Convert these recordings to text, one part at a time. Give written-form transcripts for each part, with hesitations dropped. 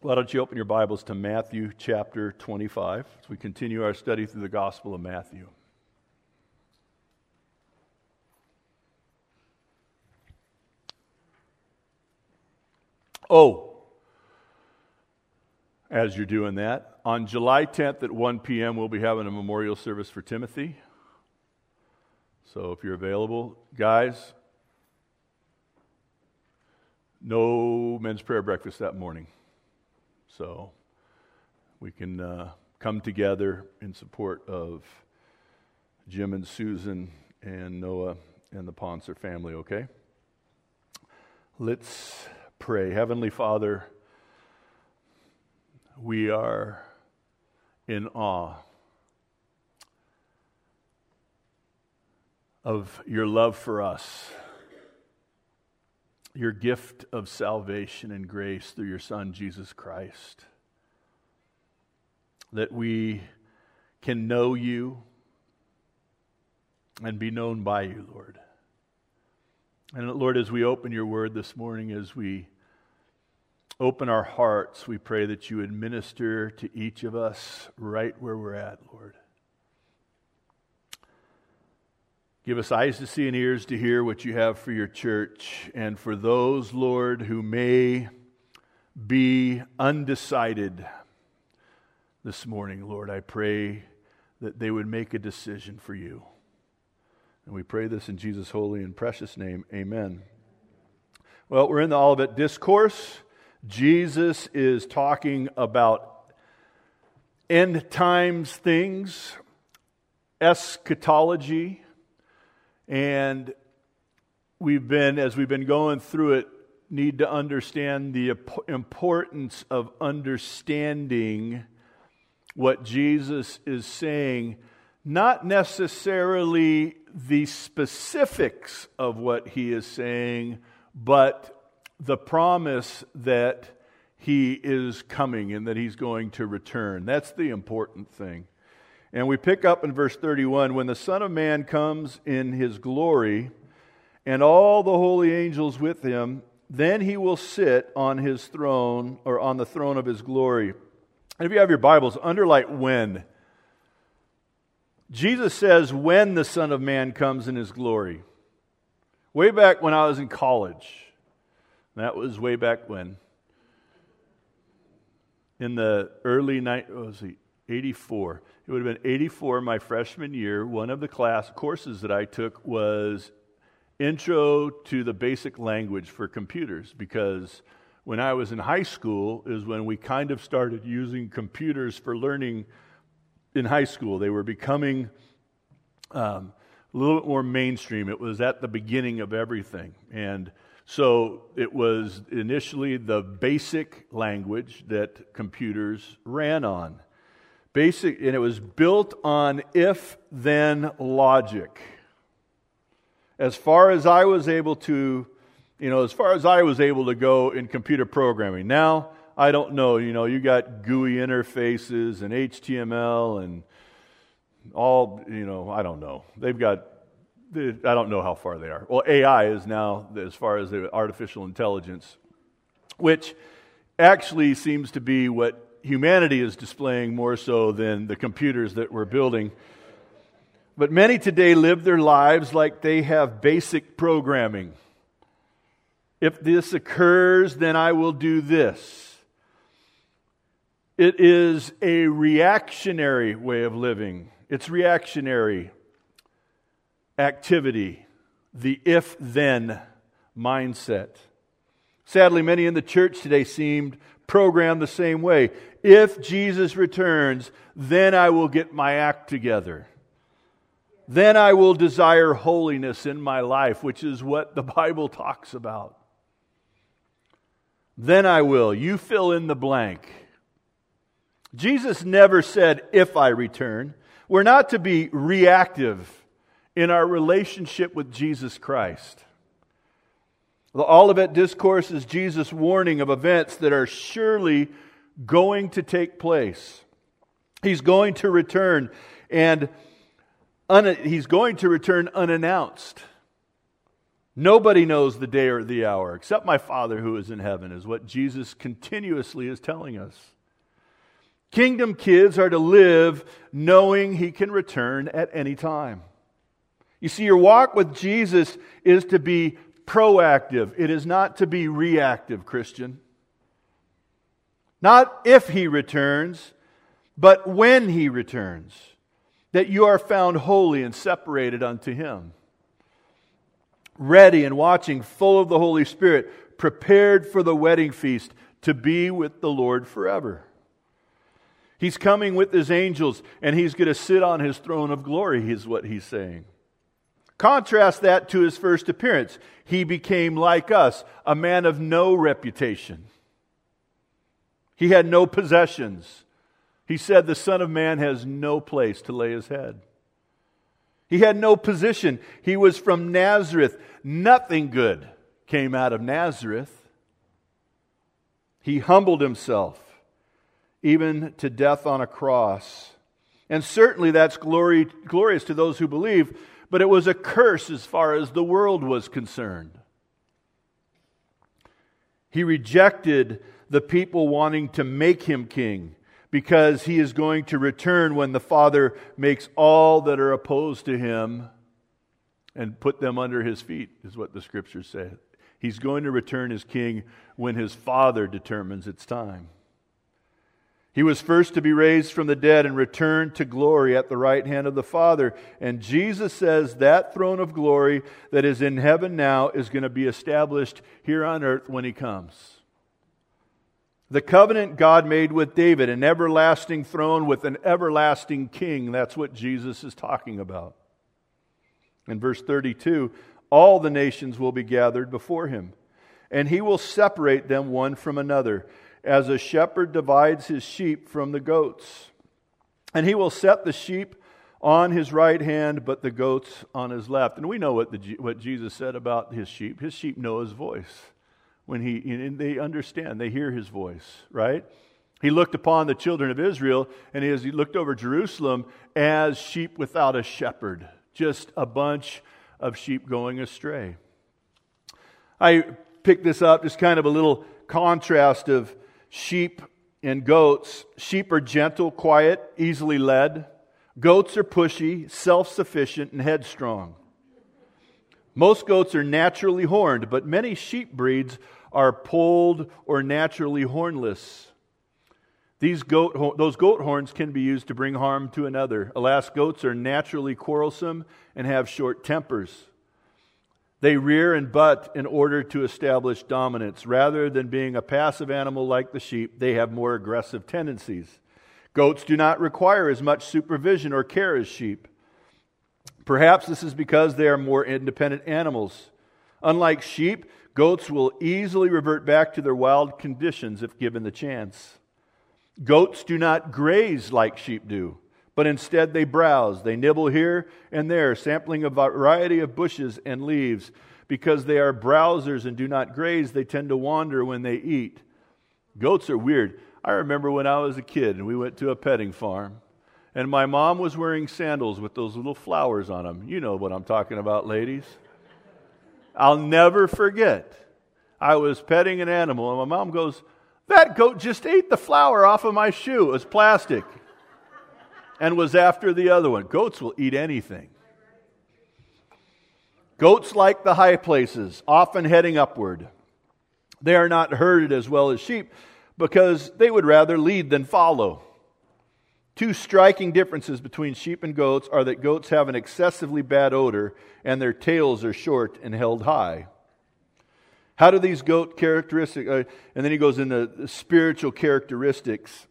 Why don't you open your Bibles to Matthew chapter 25 as we continue our study through the Gospel of Matthew. As you're doing that, on July 10th at 1 p.m. we'll be having a memorial service for Timothy. So if you're available, guys, no men's prayer breakfast that morning. So we can come together in support of Jim and Susan and Noah and the Ponser family, okay? Let's pray. Heavenly Father, we are in awe of your love for us, your gift of salvation and grace through your Son, Jesus Christ, that we can know you and be known by you, Lord. And Lord, as we open your word this morning, as we open our hearts, we pray that you would minister to each of us right where we're at, Lord. Give us eyes to see and ears to hear what you have for your church. And for those, Lord, who may be undecided this morning, Lord, I pray that they would make a decision for you. And we pray this in Jesus' holy and precious name. Amen. Well, we're in the Olivet Discourse. Jesus is talking about end times things, eschatology. And as we've been going through it, need to understand the importance of understanding what Jesus is saying, not necessarily the specifics of what he is saying, but the promise that he is coming and that he's going to return. That's the important thing. And we pick up in verse 31, when the Son of Man comes in his glory, and all the holy angels with him, then he will sit on his throne, or on the throne of his glory. And if you have your Bibles, underline when. Jesus says, when the Son of Man comes in his glory. Way back when I was in college. That was way back when. In the early 84. It would have been 84, my freshman year. One of the courses that I took was Intro to the Basic Language for Computers, because when I was in high school is when we kind of started using computers for learning in high school. They were becoming a little bit more mainstream. It was at the beginning of everything. And so it was initially the basic language that computers ran on. And it was built on if-then logic. As far as I was able to go in computer programming. Now, I don't know, you got GUI interfaces and HTML and all, I don't know. I don't know how far they are. Well, AI is now, as far as the artificial intelligence, which actually seems to be what humanity is displaying more so than the computers that we're building. But many today live their lives like they have basic programming. If this occurs, then I will do this. It is a reactionary way of living. It's reactionary activity, the if-then mindset. Sadly, many in the church today seemed programmed the same way. If Jesus returns, then I will get my act together. Then I will desire holiness in my life, which is what the Bible talks about. Then I will. You fill in the blank. Jesus never said, if I return. We're not to be reactive in our relationship with Jesus Christ. The Olivet Discourse is Jesus' warning of events that are surely going to take place. He's going to return, and he's going to return unannounced. Nobody knows the day or the hour except my Father who is in heaven, is what Jesus continuously is telling us. Kingdom kids are to live knowing He can return at any time. You see, your walk with Jesus is to be proactive. It is not to be reactive, Christian. Not if He returns, but when He returns. That you are found holy and separated unto Him. Ready and watching, full of the Holy Spirit, prepared for the wedding feast to be with the Lord forever. He's coming with His angels, and He's going to sit on His throne of glory, is what He's saying. Contrast that to His first appearance. He became like us, a man of no reputation. He had no possessions. He said the Son of Man has no place to lay His head. He had no position. He was from Nazareth. Nothing good came out of Nazareth. He humbled Himself, even to death on a cross. And certainly that's glorious to those who believe, but it was a curse as far as the world was concerned. He rejected the people wanting to make Him king, because He is going to return when the Father makes all that are opposed to Him and put them under His feet, is what the Scriptures say. He's going to return as king when His Father determines it's time. He was first to be raised from the dead and return to glory at the right hand of the Father. And Jesus says that throne of glory that is in heaven now is going to be established here on earth when He comes. The covenant God made with David, an everlasting throne with an everlasting king. That's what Jesus is talking about. In verse 32, all the nations will be gathered before Him, and He will separate them one from another, as a shepherd divides his sheep from the goats. And He will set the sheep on His right hand, but the goats on His left. And we know what Jesus said about His sheep. His sheep know His voice. And they understand, they hear His voice, right? He looked upon the children of Israel, and as He looked over Jerusalem, as sheep without a shepherd, just a bunch of sheep going astray. I picked this up, just kind of a little contrast of sheep and goats. Sheep are gentle, quiet, easily led. Goats are pushy, self-sufficient, and headstrong. Most goats are naturally horned, but many sheep breeds are polled or naturally hornless. Those goat horns can be used to bring harm to another. Alas, goats are naturally quarrelsome and have short tempers. They rear and butt in order to establish dominance. Rather than being a passive animal like the sheep, they have more aggressive tendencies. Goats do not require as much supervision or care as sheep. Perhaps this is because they are more independent animals. Unlike sheep, goats will easily revert back to their wild conditions if given the chance. Goats do not graze like sheep do, but instead they browse. They nibble here and there, sampling a variety of bushes and leaves. Because they are browsers and do not graze, they tend to wander when they eat. Goats are weird. I remember when I was a kid and we went to a petting farm, and my mom was wearing sandals with those little flowers on them. You know what I'm talking about, ladies. I'll never forget. I was petting an animal, and my mom goes, "That goat just ate the flower off of my shoe." It was plastic. And was after the other one. Goats will eat anything. Goats like the high places, often heading upward. They are not herded as well as sheep because they would rather lead than follow. Two striking differences between sheep and goats are that goats have an excessively bad odor and their tails are short and held high. How do these goat characteristics, and then he goes into the spiritual characteristics.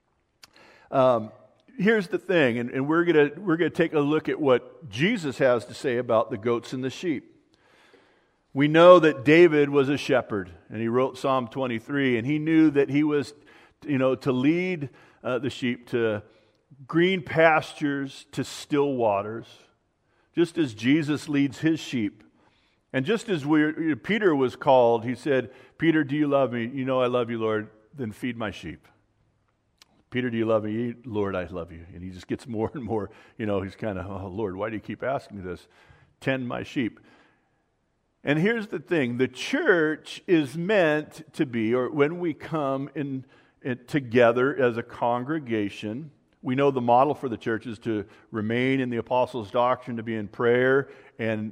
Here's the thing, and we're gonna take a look at what Jesus has to say about the goats and the sheep. We know that David was a shepherd, and he wrote Psalm 23, and he knew that he was, to lead the sheep to green pastures, to still waters, just as Jesus leads His sheep. And just as Peter was called, he said, "Peter, do you love me? You know I love you, Lord. Then feed my sheep." "Peter, do you love me?" "Lord, I love you." And he just gets more and more, he's kind of, "Oh, Lord, why do you keep asking me this?" "Tend my sheep." And here's the thing, the church is meant to be, or when we come in together as a congregation, we know the model for the church is to remain in the apostles' doctrine, to be in prayer and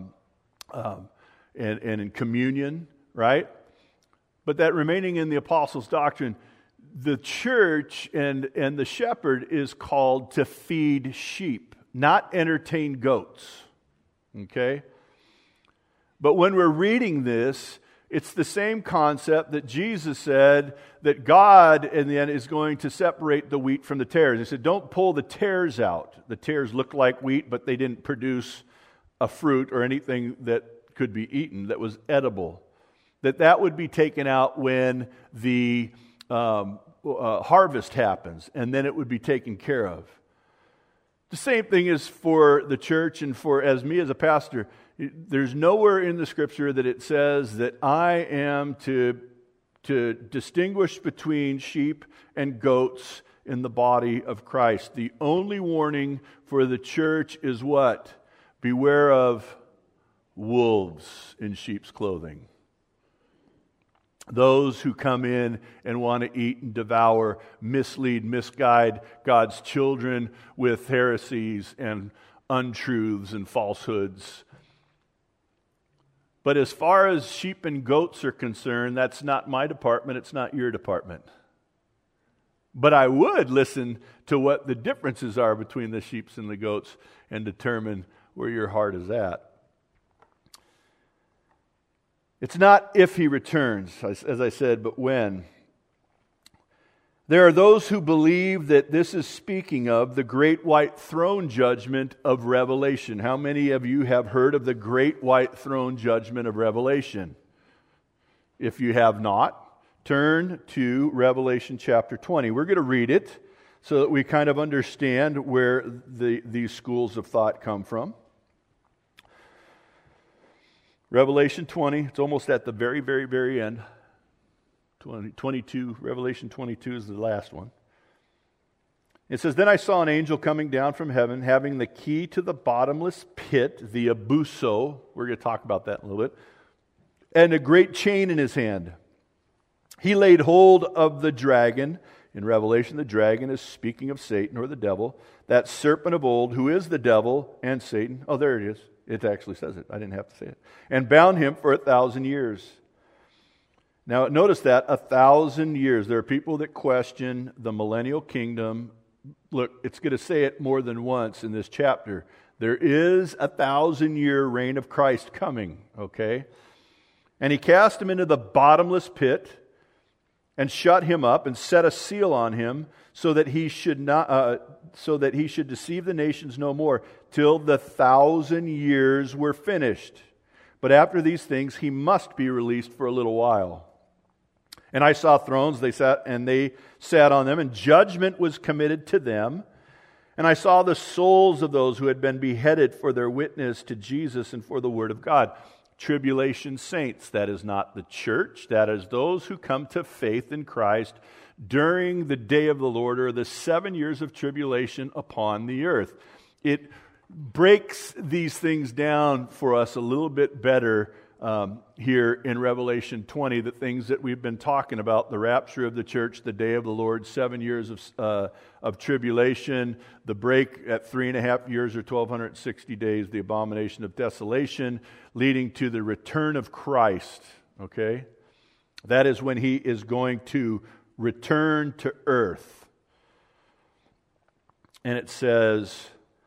in communion, right? But that remaining in the apostles' doctrine, the church and the shepherd is called to feed sheep, not entertain goats, okay? But when we're reading this, it's the same concept that Jesus said that God in the end is going to separate the wheat from the tares. He said, don't pull the tares out. The tares look like wheat, but they didn't produce a fruit or anything that could be eaten, that was edible. That would be taken out when the harvest happens, and then it would be taken care of. The same thing is for the church and for as me as a pastor. There's nowhere in the Scripture that it says that I am to distinguish between sheep and goats in the body of Christ. The only warning for the church is what? Beware of wolves in sheep's clothing. Those who come in and want to eat and devour, mislead, misguide God's children with heresies and untruths and falsehoods. But as far as sheep and goats are concerned, that's not my department, it's not your department. But I would listen to what the differences are between the sheep and the goats and determine where your heart is at. It's not if he returns, as I said, but when. There are those who believe that this is speaking of the great white throne judgment of Revelation. How many of you have heard of the great white throne judgment of Revelation? If you have not, turn to Revelation chapter 20. We're going to read it so that we kind of understand where these schools of thought come from. Revelation 20, it's almost at the very, very, very end. 22, Revelation 22 is the last one. It says, Then I saw an angel coming down from heaven, having the key to the bottomless pit, the abuso. We're going to talk about that in a little bit. And a great chain in his hand. He laid hold of the dragon. In Revelation, the dragon is speaking of Satan or the devil, that serpent of old, who is the devil and Satan. Oh, there it is. It actually says it. I didn't have to say it. And bound him for 1,000 years. Now, notice that 1,000 years. There are people that question the millennial kingdom. Look, it's going to say it more than once in this chapter. There is a 1,000-year reign of Christ coming, okay? And he cast him into the bottomless pit and shut him up and set a seal on him so that he should deceive the nations no more till the 1,000 years were finished. But after these things, he must be released for a little while. And I saw thrones, they sat on them, and judgment was committed to them. And I saw the souls of those who had been beheaded for their witness to Jesus and for the word of God. Tribulation saints, that is not the church, that is those who come to faith in Christ during the day of the Lord, or the 7 years of tribulation upon the earth. It breaks these things down for us a little bit better here in Revelation 20, the things that we've been talking about, the rapture of the church, the day of the Lord, 7 years of tribulation, the break at 3.5 years or 1,260 days, the abomination of desolation, leading to the return of Christ, okay? That is when he is going to return to earth. And it says,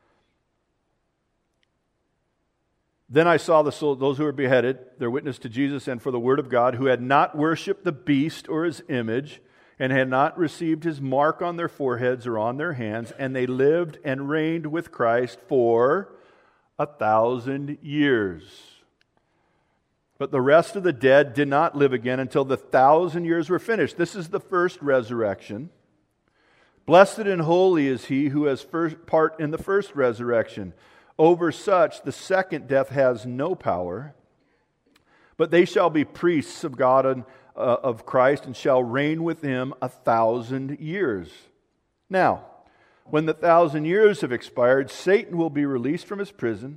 Then I saw the soul, those who were beheaded, their witness to Jesus and for the word of God, who had not worshipped the beast or his image, and had not received his mark on their foreheads or on their hands, and they lived and reigned with Christ for 1,000 years. But the rest of the dead did not live again until the 1,000 years were finished. This is the first resurrection. Blessed and holy is he who has first part in the first resurrection. Over such, the second death has no power, but they shall be priests of God and of Christ, and shall reign with him 1,000 years. Now, when the 1,000 years have expired, Satan will be released from his prison,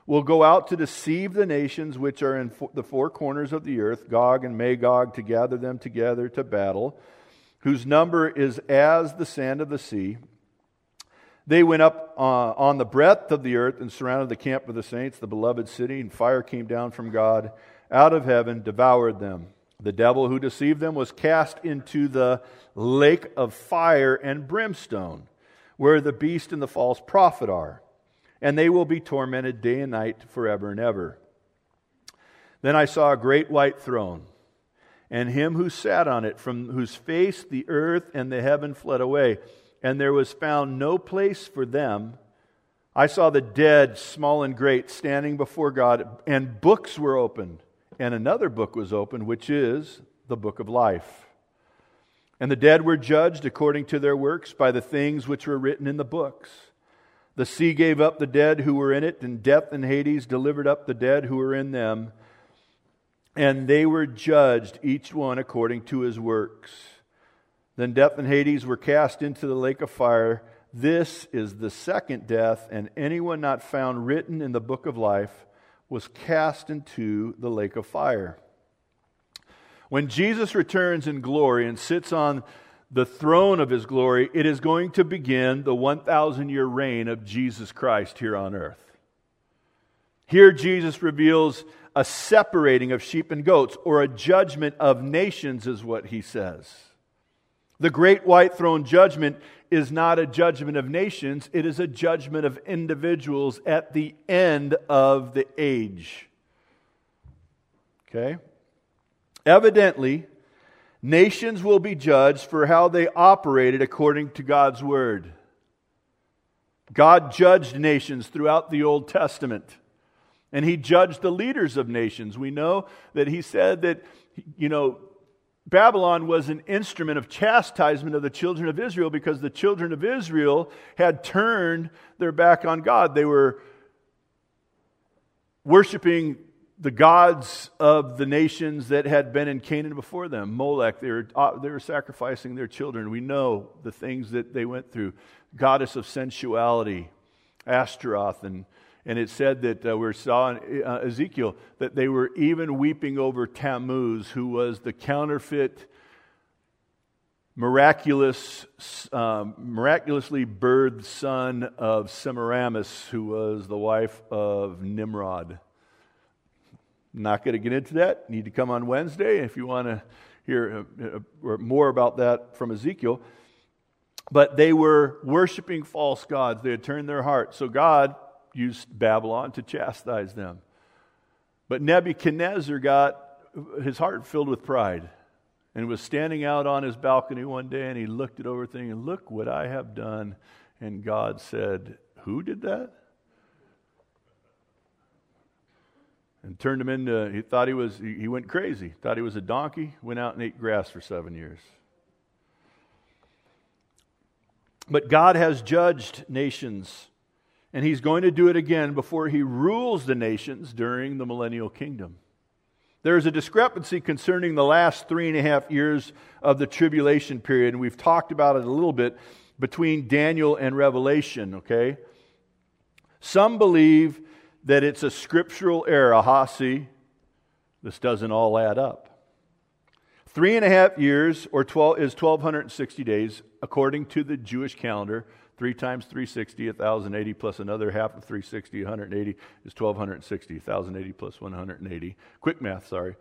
will go out to deceive the nations which are in the four corners of the earth, Gog and Magog, to gather them together to battle, whose number is as the sand of the sea. They went up on the breadth of the earth and surrounded the camp of the saints, the beloved city, and fire came down from God out of heaven, devoured them. The devil who deceived them was cast into the lake of fire and brimstone, where the beast and the false prophet are, and they will be tormented day and night forever and ever. Then I saw a great white throne, and him who sat on it, from whose face the earth and the heaven fled away, and there was found no place for them. I saw the dead, small and great, standing before God, and books were opened, and another book was opened, which is the book of life. And the dead were judged according to their works by the things which were written in the books. The sea gave up the dead who were in it, and death and Hades delivered up the dead who were in them. And they were judged, each one according to his works. Then death and Hades were cast into the lake of fire. This is the second death, and anyone not found written in the book of life was cast into the lake of fire. When Jesus returns in glory and sits on the throne of His glory, it is going to begin the 1,000-year reign of Jesus Christ here on earth. Here Jesus reveals a separating of sheep and goats, or a judgment of nations is what He says. The great white throne judgment is not a judgment of nations, it is a judgment of individuals at the end of the age. Okay? Evidently, nations will be judged for how they operated according to God's Word. God judged nations throughout the Old Testament. And He judged the leaders of nations. We know that He said that, Babylon was an instrument of chastisement of the children of Israel because the children of Israel had turned their back on God. They were worshiping the gods of the nations that had been in Canaan before them. Molech, they were sacrificing their children. We know the things that they went through. Goddess of sensuality, Ashtaroth, and it said that we saw in Ezekiel that they were even weeping over Tammuz, who was the counterfeit, miraculously birthed son of Semiramis, who was the wife of Nimrod. Not going to get into that. You need to come on Wednesday if you want to hear more about that from Ezekiel. But they were worshiping false gods. They had turned their heart. So God used Babylon to chastise them. But Nebuchadnezzar got his heart filled with pride and was standing out on his balcony one day, and he looked at everything and look what I have done. And God said, who did that? And turned him into, he went crazy. Thought he was a donkey, went out and ate grass for 7 years. But God has judged nations, and He's going to do it again before He rules the nations during the millennial kingdom. There is a discrepancy concerning the last 3.5 years of the tribulation period, and we've talked about it a little bit between Daniel and Revelation, okay? Some believe that it's a scriptural error. See, this doesn't all add up. 3.5 years is 1,260 days, according to the Jewish calendar. 3 times 360, 1,080, plus another half of 360, 180 is 1,260. 1,080 plus 180. Quick math, sorry.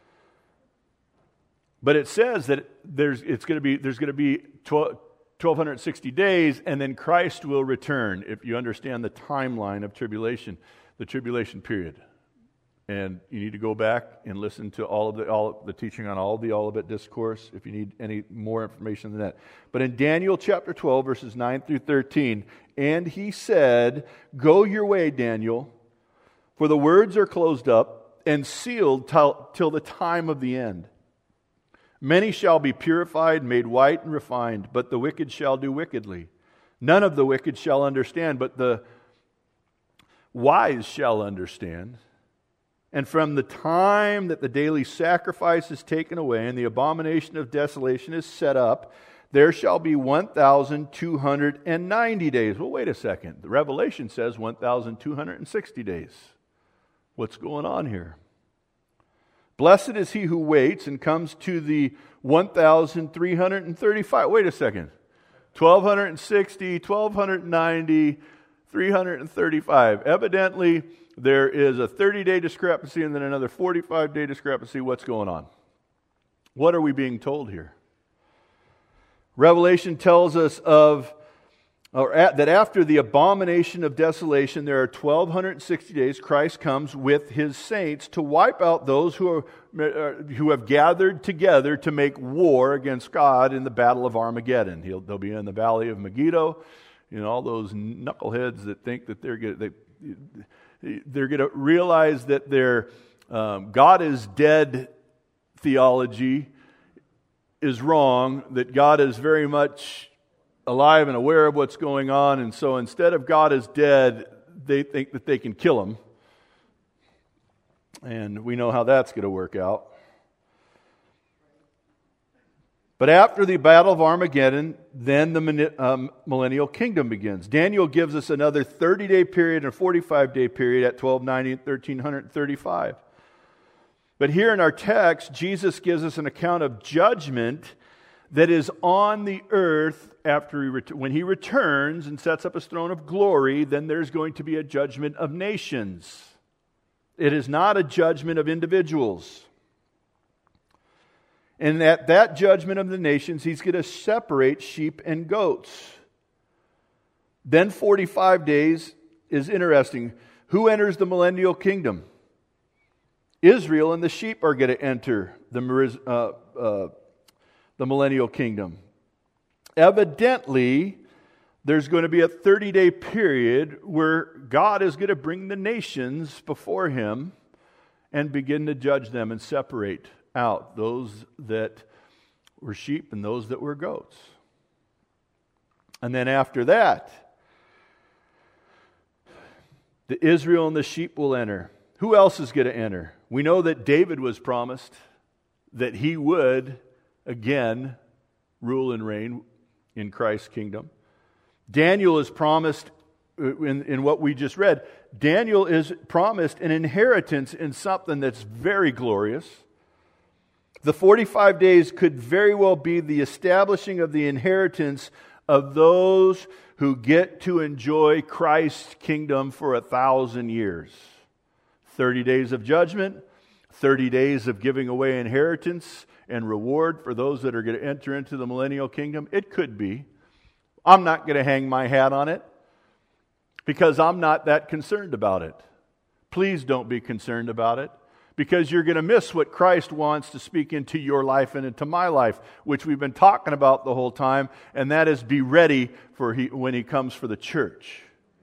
But it says that there's going to be 1,260 days, and then Christ will return. If you understand the timeline of tribulation, the tribulation period. And you need to go back and listen to all of the teaching on all of the Olivet Discourse if you need any more information than that. But in Daniel chapter 12, verses 9 through 13, and he said, go your way, Daniel, for the words are closed up and sealed till the time of the end. Many shall be purified, made white and refined, but the wicked shall do wickedly. None of the wicked shall understand, but the wise shall understand. And from the time that the daily sacrifice is taken away and the abomination of desolation is set up, there shall be 1,290 days. Well, wait a second. The Revelation says 1,260 days. What's going on here? Blessed is he who waits and comes to the 1,335. Wait a second. 1,260, 1,290, 335. Evidently, there is a 30-day discrepancy and then another 45-day discrepancy. What's going on? What are we being told here? Revelation tells us that after the abomination of desolation, there are 1,260 days. Christ comes with his saints to wipe out those who have gathered together to make war against God in the battle of Armageddon. They'll be in the valley of Megiddo. You know, all those knuckleheads that think that they're going to realize that their God is dead theology is wrong, that God is very much alive and aware of what's going on, and so instead of God is dead, they think that they can kill him. And we know how that's going to work out. But after the battle of Armageddon, then the millennial kingdom begins. Daniel gives us another 30-day period and a 45-day period at 1290 and 1335. But here in our text, Jesus gives us an account of judgment that is on the earth after when he returns and sets up his throne of glory. Then there's going to be a judgment of nations. It is not a judgment of individuals. And at that judgment of the nations, he's going to separate sheep and goats. Then 45 days is interesting. Who enters the millennial kingdom? Israel and the sheep are going to enter the millennial kingdom. Evidently, there's going to be a 30-day period where God is going to bring the nations before him and begin to judge them and separate out those that were sheep and those that were goats. And then after that, the Israel and the sheep will enter. Who else is going to enter? We know that David was promised that he would again rule and reign in Christ's kingdom. Daniel is promised in what we just read. Daniel is promised an inheritance in something that's very glorious. The 45 days could very well be the establishing of the inheritance of those who get to enjoy Christ's kingdom for 1,000 years. 30 days of judgment, 30 days of giving away inheritance and reward for those that are going to enter into the millennial kingdom. It could be. I'm not going to hang my hat on it because I'm not that concerned about it. Please don't be concerned about it, because you're going to miss what Christ wants to speak into your life and into my life, which we've been talking about the whole time, and that is be ready for when he comes for the church.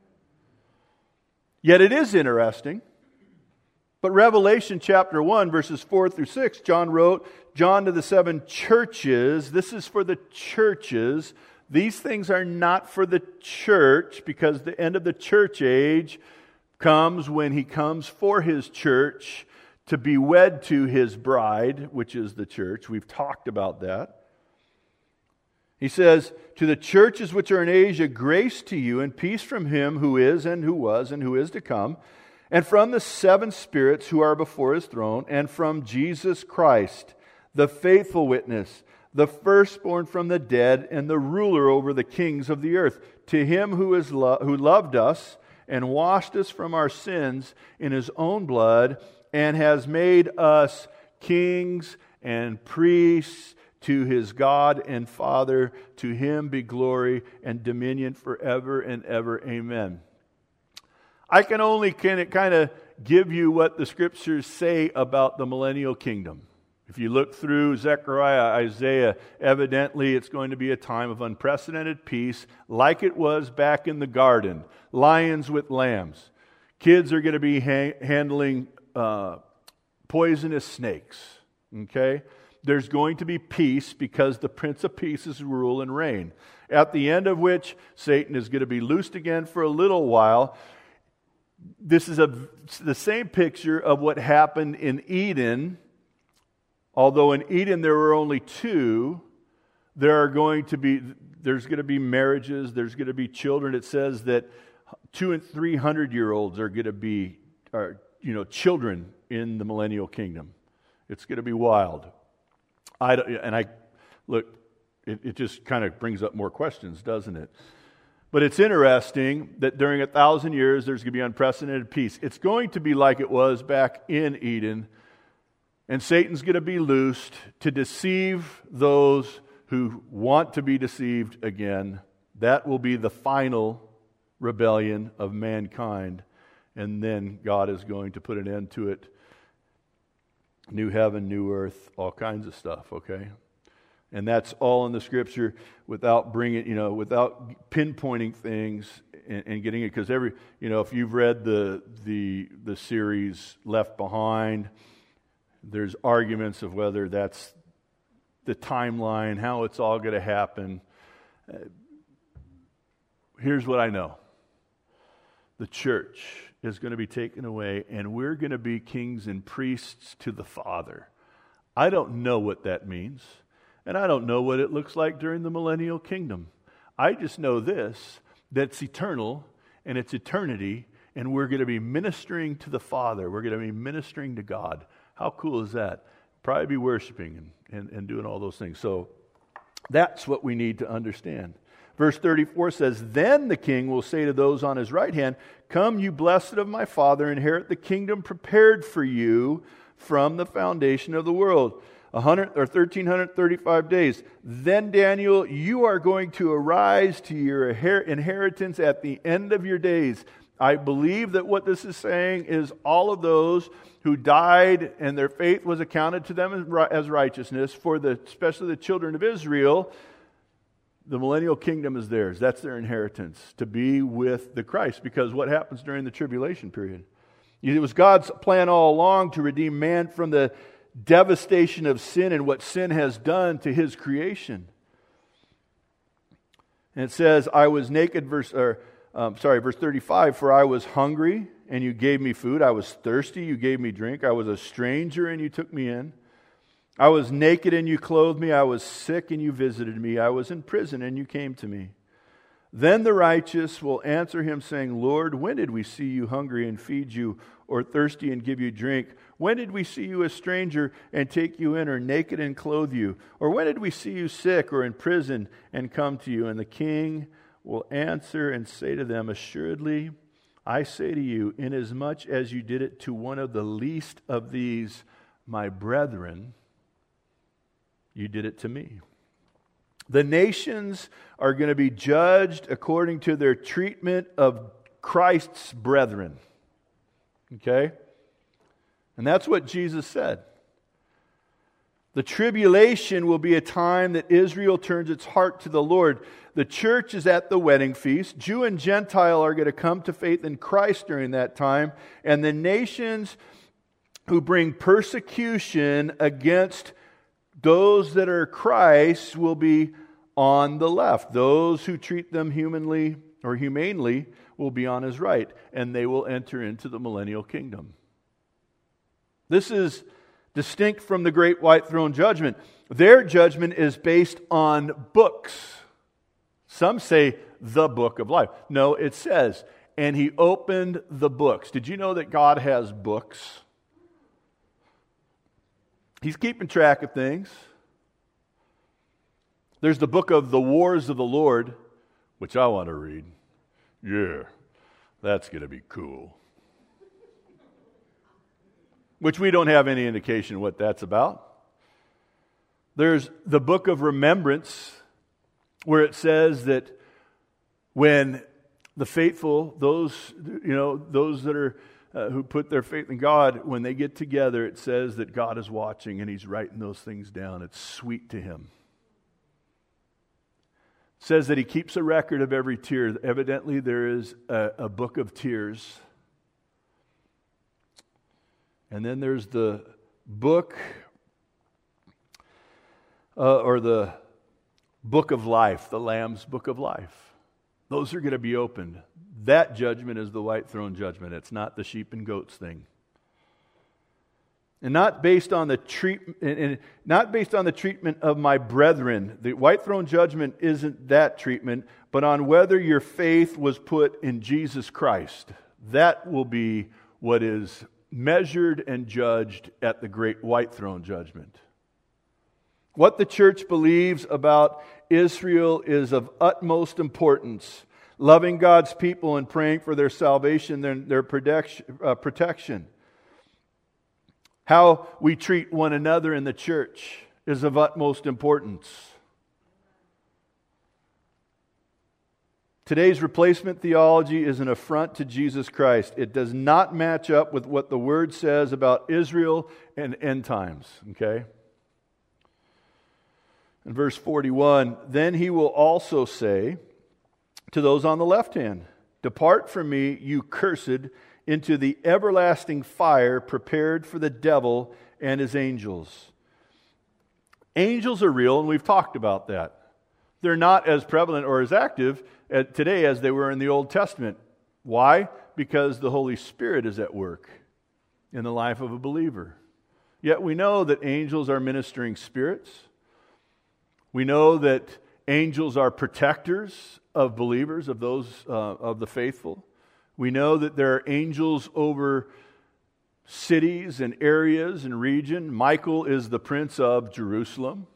Yet it is interesting. But Revelation chapter 1, verses 4 through 6, John wrote, John to the 7 churches. This is for the churches. These things are not for the church, because the end of the church age comes when he comes for his church to be wed to his bride, which is the church. We've talked about that. He says, to the churches which are in Asia, grace to you and peace from him who is and who was and who is to come, and from the 7 spirits who are before his throne, and from Jesus Christ, the faithful witness, the firstborn from the dead, and the ruler over the kings of the earth. To him who loved us and washed us from our sins in his own blood, and has made us kings and priests to his God and Father. To him be glory and dominion forever and ever. Amen. I can only kind of give you what the Scriptures say about the millennial kingdom. If you look through Zechariah, Isaiah, evidently it's going to be a time of unprecedented peace, like it was back in the garden. Lions with lambs. Kids are going to be handling poisonous snakes. Okay? There's going to be peace because the Prince of Peace is rule and reign. At the end of which, Satan is going to be loosed again for a little while. This is the same picture of what happened in Eden. Although in Eden there were only 2, there's going to be marriages, there's going to be children. It says that 200 and 300-year-olds are going to be children in the millennial kingdom. It's going to be wild. It just kind of brings up more questions, doesn't it? But it's interesting that during 1,000 years, there's going to be unprecedented peace. It's going to be like it was back in Eden, and Satan's going to be loosed to deceive those who want to be deceived again. That will be the final rebellion of mankind, and then God is going to put an end to it. New heaven, new earth, all kinds of stuff, okay? And that's all in the Scripture without without pinpointing things and getting it. Because if you've read the series Left Behind, there's arguments of whether that's the timeline, how it's all going to happen. Here's what I know. The church is going to be taken away, and we're going to be kings and priests to the Father. I don't know what that means. And I don't know what it looks like during the millennial kingdom. I just know this, that it's eternal and it's eternity, and we're going to be ministering to the Father. We're going to be ministering to God. How cool is that? Probably be worshiping and doing all those things. So that's what we need to understand. Verse 34 says, "Then the king will say to those on his right hand, 'Come, you blessed of my Father, inherit the kingdom prepared for you from the foundation of the world.' 1,335 days. Then, Daniel, you are going to arise to your inheritance at the end of your days." I believe that what this is saying is all of those who died and their faith was accounted to them as righteousness, especially the children of Israel, the millennial kingdom is theirs. That's their inheritance, to be with the Christ. Because what happens during the tribulation period? It was God's plan all along to redeem man from the devastation of sin and what sin has done to His creation. And it says, I was naked, verse 35, "For I was hungry, and you gave me food. I was thirsty, you gave me drink. I was a stranger, and you took me in. I was naked, and you clothed me. I was sick, and you visited me. I was in prison, and you came to me." Then the righteous will answer him, saying, "Lord, when did we see you hungry and feed you, or thirsty and give you drink? When did we see you a stranger and take you in, or naked and clothe you? Or when did we see you sick or in prison and come to you?" And the king will answer and say to them, "Assuredly, I say to you, inasmuch as you did it to one of the least of these, my brethren, you did it to me." The nations are going to be judged according to their treatment of Christ's brethren. Okay? And that's what Jesus said. The tribulation will be a time that Israel turns its heart to the Lord. The church is at the wedding feast. Jew and Gentile are going to come to faith in Christ during that time. And the nations who bring persecution against those that are Christ will be on the left. Those who treat them humanly or humanely will be on his right, and they will enter into the millennial kingdom. This is distinct from the great white throne judgment. Their judgment is based on books. Some say the book of life. No, it says, "And he opened the books." Did you know that God has books? He's keeping track of things. There's the book of the wars of the Lord, which I want to read. Yeah, that's going to be cool. Which we don't have any indication what that's about. There's the book of remembrance, where it says that when the faithful, those that are who put their faith in God, when they get together, it says that God is watching and He's writing those things down. It's sweet to Him. It says that He keeps a record of every tear. Evidently, there is a book of tears. And then there's the book or the book of life, the Lamb's book of life. Those are going to be opened. That judgment is the white throne judgment. It's not the sheep and goats thing. And not based on the treatment of my brethren. The white throne judgment isn't that treatment, but on whether your faith was put in Jesus Christ. That will be what is measured and judged at the great white throne judgment. What the church believes about Israel is of utmost importance. Loving God's people and praying for their salvation and their protection. How we treat one another in the church is of utmost importance. Today's replacement theology is an affront to Jesus Christ. It does not match up with what the Word says about Israel and end times. Okay? In verse 41, then he will also say to those on the left hand, depart from me, you cursed, into the everlasting fire prepared for the devil and his angels. Angels are real, and we've talked about that. They're not as prevalent or as active today as they were in the Old Testament. Why? Because the Holy Spirit is at work in the life of a believer. Yet we know that angels are ministering spirits. We know that angels are protectors of believers, of those of the faithful. We know that there are angels over cities and areas and region. Michael is the prince of Jerusalem.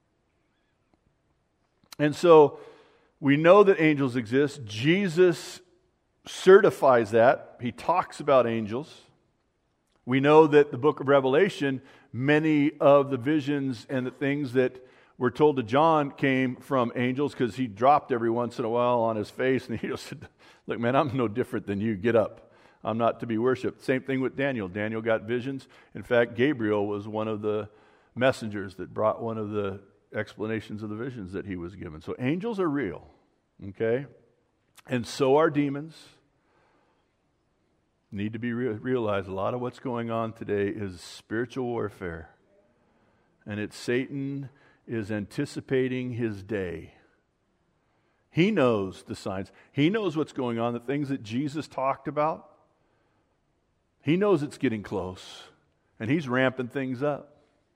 And so we know that angels exist. Jesus certifies that. He talks about angels. We know that the book of Revelation, many of the visions and the things that were told to John came from angels, because he dropped every once in a while on his face and he just said, look, man, I'm no different than you. Get up. I'm not to be worshipped. Same thing with Daniel. Daniel got visions. In fact, Gabriel was one of the messengers that brought one of the explanations of the visions that he was given. So angels are real, okay? And so are demons. Need to be realized. A lot of what's going on today is spiritual warfare. And it's Satan is anticipating his day. He knows the signs. He knows what's going on, the things that Jesus talked about. He knows it's getting close, and he's ramping things up.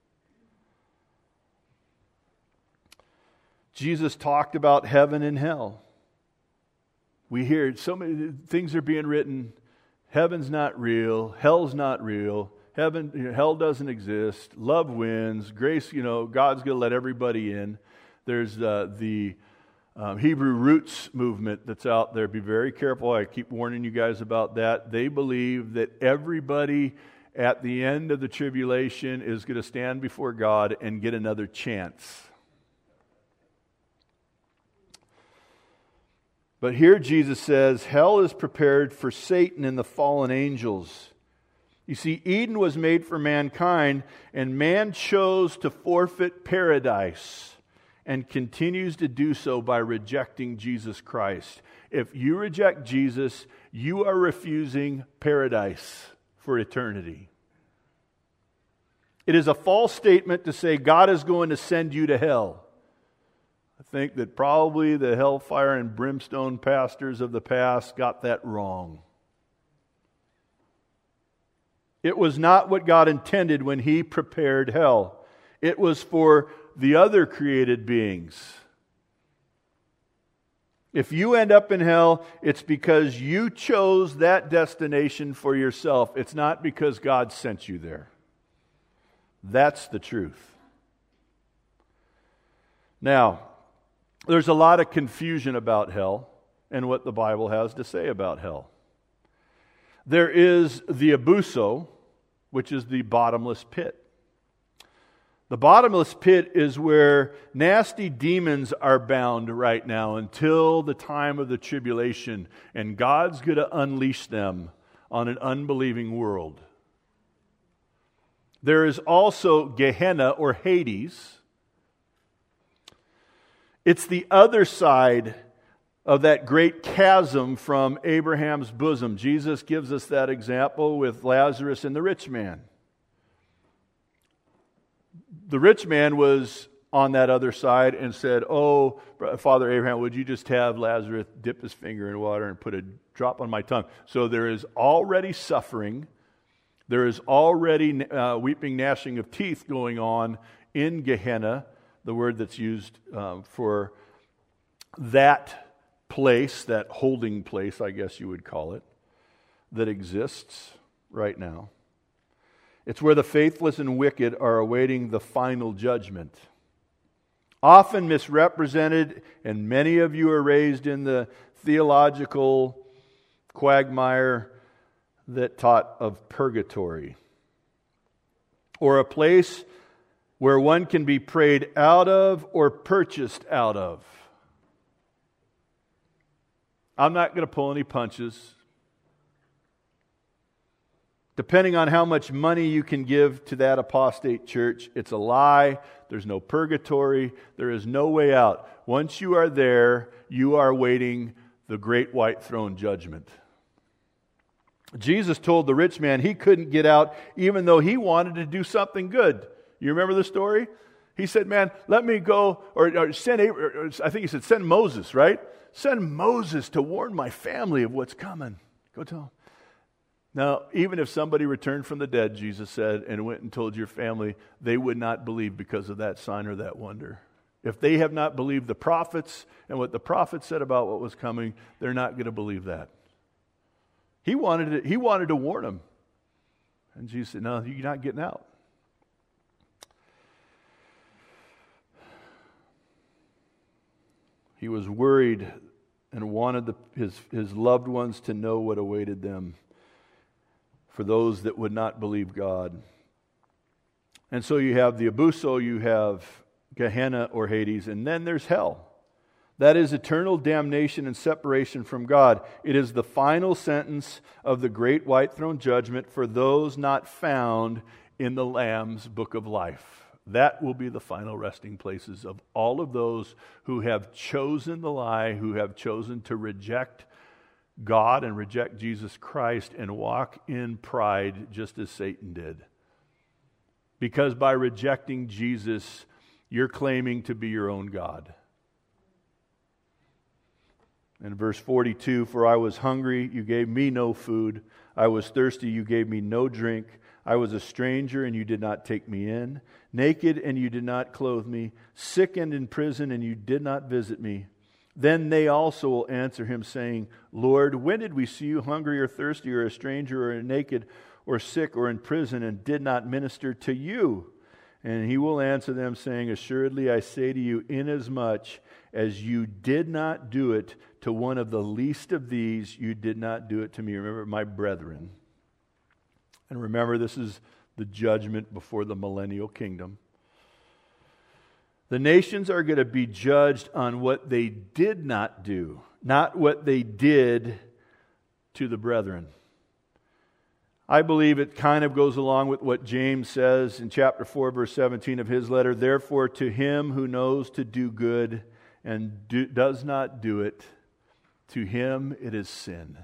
Jesus talked about heaven and hell. We hear so many things are being written. Heaven's not real. Hell's not real. Hell doesn't exist. Love wins. Grace, God's going to let everybody in. There's the Hebrew Roots movement that's out there. Be very careful. I keep warning you guys about that. They believe that everybody at the end of the tribulation is going to stand before God and get another chance. But here Jesus says, hell is prepared for Satan and the fallen angels. You see, Eden was made for mankind, and man chose to forfeit paradise and continues to do so by rejecting Jesus Christ. If you reject Jesus, you are refusing paradise for eternity. It is a false statement to say God is going to send you to hell. I think that probably the hellfire and brimstone pastors of the past got that wrong. It was not what God intended when He prepared hell. It was for the other created beings. If you end up in hell, it's because you chose that destination for yourself. It's not because God sent you there. That's the truth. Now, there's a lot of confusion about hell and what the Bible has to say about hell. There is the abuso, which is the bottomless pit. The bottomless pit is where nasty demons are bound right now until the time of the tribulation, and God's going to unleash them on an unbelieving world. There is also Gehenna or Hades. It's the other side of that great chasm from Abraham's bosom. Jesus gives us that example with Lazarus and the rich man. The rich man was on that other side and said, "Oh, Father Abraham, would you just have Lazarus dip his finger in water and put a drop on my tongue?" So there is already suffering. There is already weeping, gnashing of teeth going on in Gehenna, the word that's used for that place, that holding place, I guess you would call it, that exists right now. It's where the faithless and wicked are awaiting the final judgment. Often misrepresented, and many of you are raised in the theological quagmire that taught of purgatory, or a place where one can be prayed out of or purchased out of. I'm not going to pull any punches. Depending on how much money you can give to that apostate church, it's a lie. There's no purgatory. There is no way out. Once you are there, you are waiting the great white throne judgment. Jesus told the rich man he couldn't get out even though he wanted to do something good. You remember the story? He said, man, let me go, or send, I think he said, send Moses, right? Send Moses to warn my family of what's coming. Go tell them. Now, even if somebody returned from the dead, Jesus said, and went and told your family, they would not believe because of that sign or that wonder. If they have not believed the prophets and what the prophets said about what was coming, they're not going to believe that. He wanted to warn them. And Jesus said, no, you're not getting out. He was worried and wanted his loved ones to know what awaited them for those that would not believe God. And so you have the Abuso, you have Gehenna or Hades, and then there's hell. That is eternal damnation and separation from God. It is the final sentence of the great white throne judgment for those not found in the Lamb's book of life. That will be the final resting places of all of those who have chosen the lie, who have chosen to reject God and reject Jesus Christ and walk in pride just as Satan did. Because by rejecting Jesus, you're claiming to be your own God. In verse 42, for I was hungry, you gave me no food. I was thirsty, you gave me no drink. I was a stranger, and you did not take me in. Naked, and you did not clothe me. Sick and in prison, and you did not visit me. Then they also will answer him, saying, Lord, when did we see you hungry or thirsty or a stranger or naked or sick or in prison and did not minister to you? And he will answer them, saying, assuredly I say to you, inasmuch as you did not do it to one of the least of these, you did not do it to me. Remember, my brethren. And remember, this is the judgment before the millennial kingdom. The nations are going to be judged on what they did not do, not what they did to the brethren. I believe it kind of goes along with what James says in chapter 4, verse 17 of his letter. Therefore, to him who knows to do good and does not do it, to him it is sin.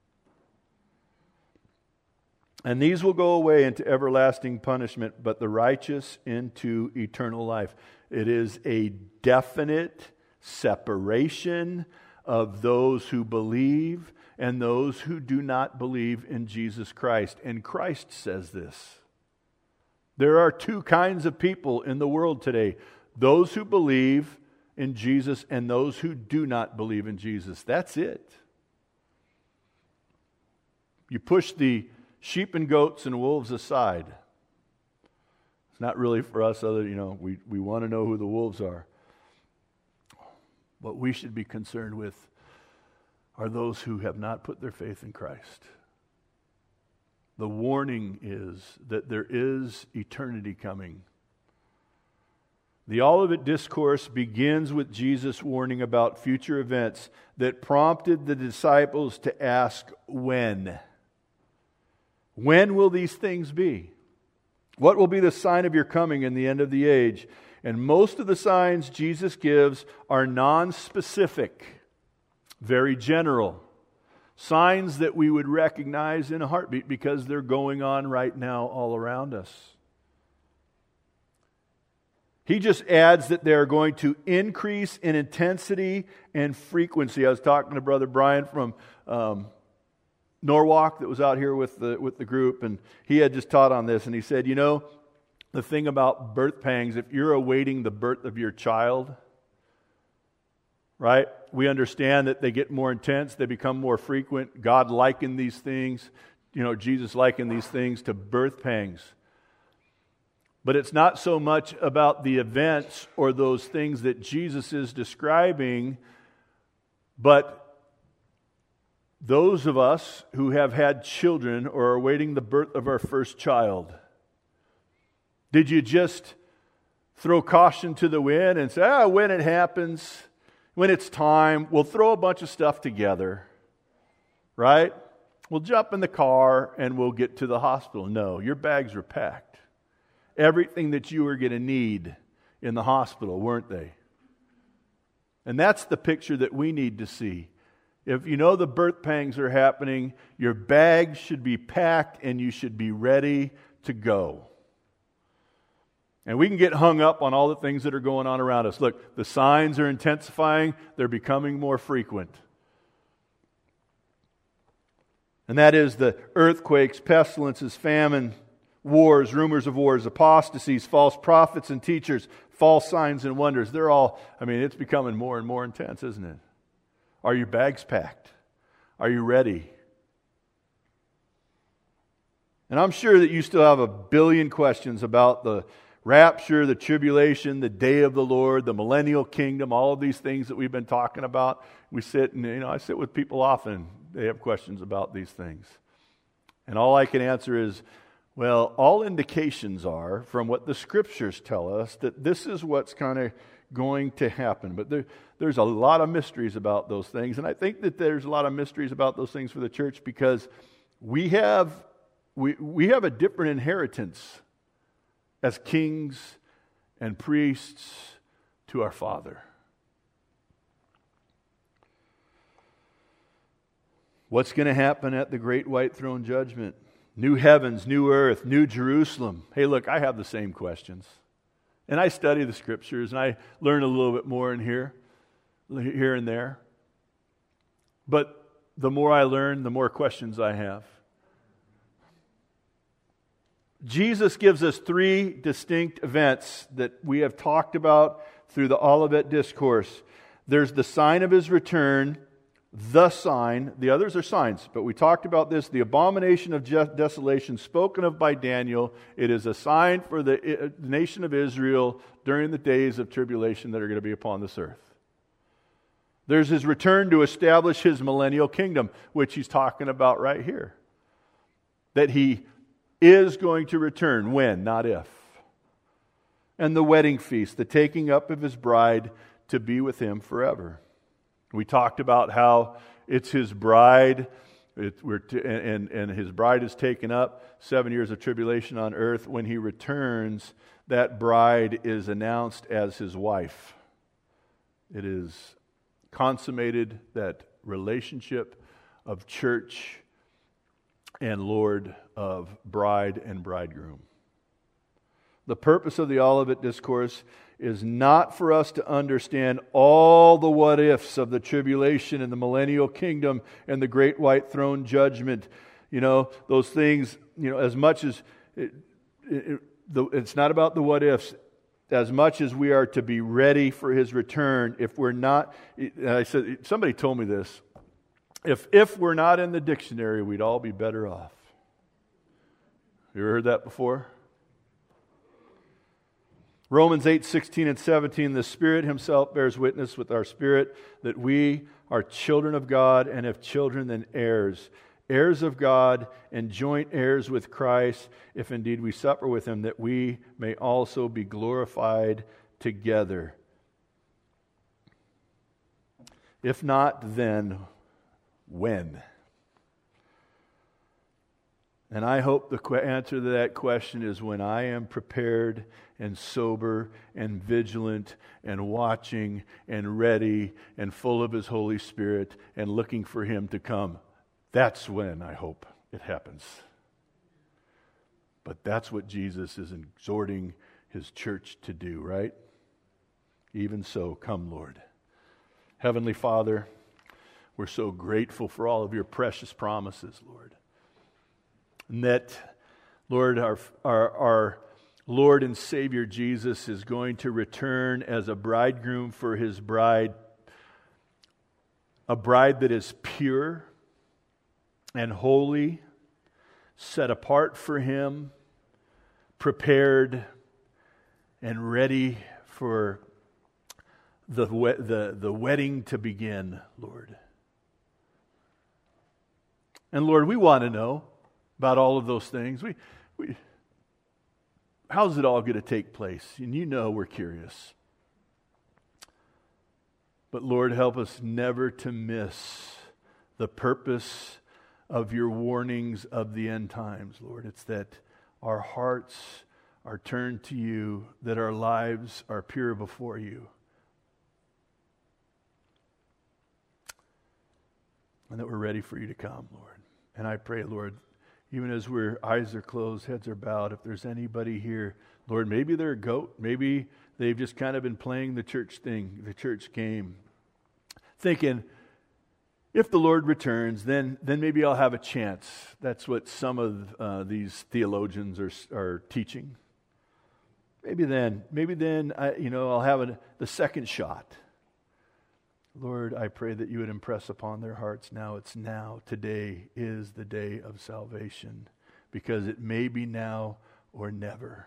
And these will go away into everlasting punishment, but the righteous into eternal life. It is a definite separation of those who believe and those who do not believe in Jesus Christ. And Christ says this. There are two kinds of people in the world today. Those who believe in Jesus and those who do not believe in Jesus. That's it. You push the sheep and goats and wolves aside. It's not really for us other, we want to know who the wolves are. What we should be concerned with are those who have not put their faith in Christ. The warning is that there is eternity coming. The Olivet Discourse begins with Jesus warning about future events that prompted the disciples to ask, when? When will these things be? What will be the sign of your coming in the end of the age? And most of the signs Jesus gives are non-specific, very general. Signs that we would recognize in a heartbeat because they're going on right now all around us. He just adds that they're going to increase in intensity and frequency. I was talking to Brother Brian from Norwalk that was out here with the group, and he had just taught on this, and he said, the thing about birth pangs, if you're awaiting the birth of your child, right? We understand that they get more intense, they become more frequent. God likened these things, Jesus likened these things to birth pangs. But it's not so much about the events or those things that Jesus is describing, but those of us who have had children or are awaiting the birth of our first child. Did you just throw caution to the wind and say, when it happens, when it's time, we'll throw a bunch of stuff together, right? We'll jump in the car and we'll get to the hospital. No, your bags were packed. Everything that you were going to need in the hospital, weren't they? And that's the picture that we need to see. If you know the birth pangs are happening, your bags should be packed and you should be ready to go. And we can get hung up on all the things that are going on around us. Look, the signs are intensifying. They're becoming more frequent. And that is the earthquakes, pestilences, famine, wars, rumors of wars, apostasies, false prophets and teachers, false signs and wonders. They're all, it's becoming more and more intense, isn't it? Are your bags packed? Are you ready? And I'm sure that you still have a billion questions about the rapture, the tribulation, the day of the Lord, the millennial kingdom, all of these things that we've been talking about. We sit and, I sit with people often. They have questions about these things. And all I can answer is, well, all indications are, from what the Scriptures tell us, that this is what's kind of going to happen. But there's a lot of mysteries about those things. And I think that there's a lot of mysteries about those things for the church because we have a different inheritance as kings and priests to our Father. What's going to happen at the great white throne judgment? New heavens, new earth, new Jerusalem. Hey, look, I have the same questions. And I study the Scriptures, and I learn a little bit more in here and there. But the more I learn, the more questions I have. Jesus gives us three distinct events that we have talked about through the Olivet Discourse. There's the sign of His return, the sign. The others are signs, but we talked about this. The abomination of desolation spoken of by Daniel. It is a sign for the nation of Israel during the days of tribulation that are going to be upon this earth. There's His return to establish His millennial kingdom, which He's talking about right here. That He is going to return. When? Not if. And the wedding feast, the taking up of His bride to be with Him forever. We talked about how it's His bride, and His bride is taken up, 7 years of tribulation on earth. When He returns, that bride is announced as His wife. It is consummated, that relationship of church and Lord, of bride and bridegroom. The purpose of the Olivet Discourse is not for us to understand all the what-ifs of the tribulation and the millennial kingdom and the great white throne judgment. Those things, as much as it's not about the what-ifs, as much as we are to be ready for His return. If we're not, I said, somebody told me this, if we're not in the dictionary, we'd all be better off. You ever heard that before? Romans 8:16 and 17, the Spirit Himself bears witness with our spirit that we are children of God, and if children, then heirs. Heirs of God and joint heirs with Christ, if indeed we suffer with Him, that we may also be glorified together. If not, then when? And I hope the answer to that question is when I am prepared and sober and vigilant and watching and ready and full of His Holy Spirit and looking for Him to come. That's when I hope it happens. But that's what Jesus is exhorting His church to do, right? Even so, come, Lord. Heavenly Father, we're so grateful for all of Your precious promises, Lord. And that, Lord, our Lord and Savior Jesus is going to return as a bridegroom for His bride, a bride that is pure and holy, set apart for Him, prepared and ready for the wedding to begin, Lord. And Lord, we want to know about all of those things. How's it all going to take place? And you know we're curious. But Lord, help us never to miss the purpose of your warnings of the end times, Lord. It's that our hearts are turned to you, that our lives are pure before you. And that we're ready for you to come, Lord. And I pray, Lord, even as our eyes are closed, heads are bowed, if there's anybody here, Lord, maybe they're a goat, maybe they've just kind of been playing the church thing, the church game, thinking, if the Lord returns, then maybe I'll have a chance. That's what some of these theologians are teaching. Maybe then I'll have the second shot. Lord, I pray that you would impress upon their hearts now. It's now. Today is the day of salvation, because it may be now or never.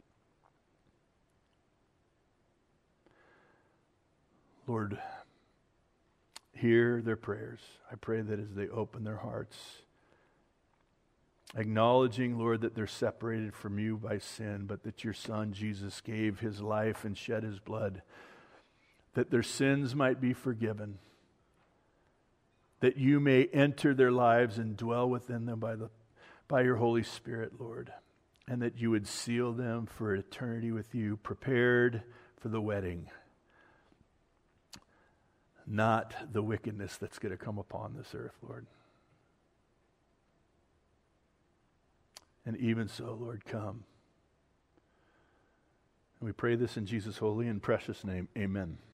Lord, hear their prayers. I pray that as they open their hearts, acknowledging, Lord, that they're separated from you by sin, but that your Son, Jesus, gave his life and shed his blood, that their sins might be forgiven, that you may enter their lives and dwell within them by your Holy Spirit, Lord, and that you would seal them for eternity with you, prepared for the wedding, not the wickedness that's going to come upon this earth, Lord. And even so, Lord, come. And we pray this in Jesus' holy and precious name. Amen.